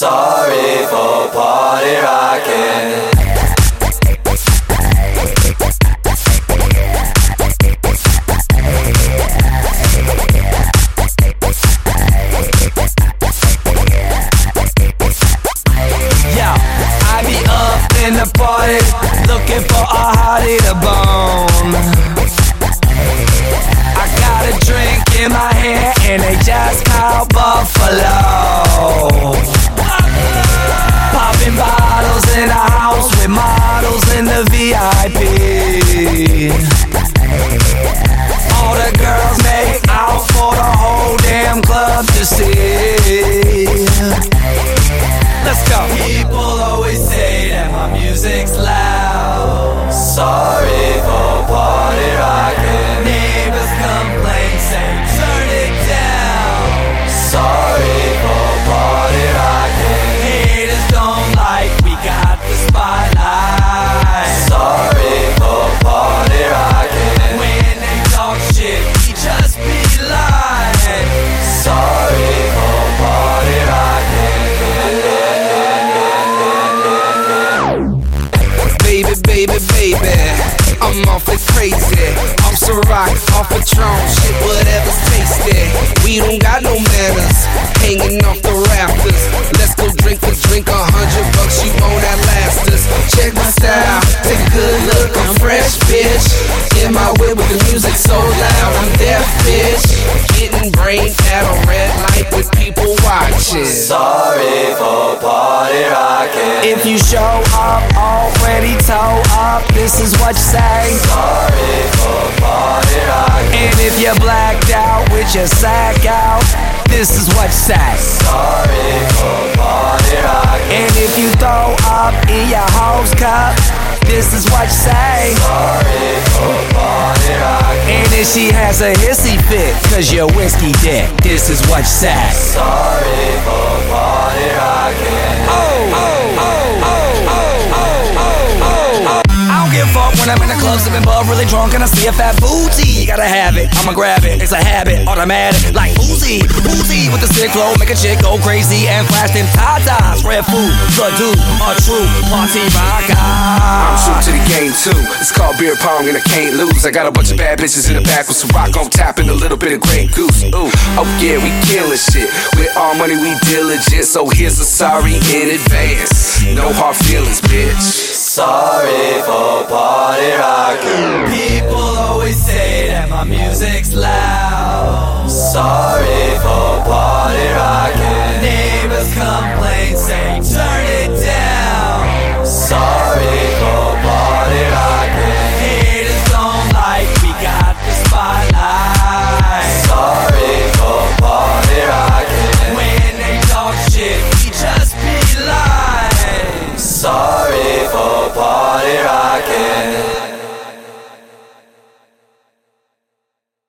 Sorry for party rocking. In the party, looking for a hottie to bone. I got a drink in my hand and they just called Buffalo. Popping bottles in a house with models in the VIP. All the girls make out for the whole damn club to see. Let's go. People always say that my music's loud. Sorry for party rocking. Neighbors complain, say turn it down. Sorry for party rocking. Haters don't like we got the spotlight. Sorry for party rocking. When they talk shit, we just be lying. Sorry for party rocking. Baby, I'm awfully crazy. I'm so rock, off Patron, shit, whatever's tasty. We don't got no manners, hanging off the rafters. Let's go drink for drink, $100, you won't outlast us. Check my style, take a good look, I'm fresh, bitch. In my way with the music so loud, I'm deaf, bitch. Getting brain at a red light with people watching. Sorry for party rocking. If you show up already toe up, this is what you say. Sorry for party rocking. And if you're blacked out with your sack out, this is what you say. Sorry for party rocking. And if you throw up in your host cup, this is what you say. Sorry for party rocking. And if she has a hissy fit, cause you're whiskey dick, this is what you say. Sorry for party rocking. I don't give a fuck when I'm in the club sipping bub, really drunk and I see a fat booty. You gotta have it, I'ma grab it, it's a habit, automatic, like Uzi with the sick flow, make a chick go crazy and flash them tatas. Red food, the dude, a true party rocker. I'm true to the game too. It's called beer pong and I can't lose. I got a bunch of bad bitches in the back with some rock on tap and a little bit of Grey Goose. Ooh, oh yeah, we killing shit. With all money we diligent, so here's a sorry in advance. No hard feelings, bitch. Sorry for party rocking. People always say that my music's loud. Sorry for party rocking. Neighbors complain, say turn it down. Sorry for party rocking. Haters don't like we got the spotlight. Sorry for party rocking. When they talk shit, we just be lying. Sorry for party rocking.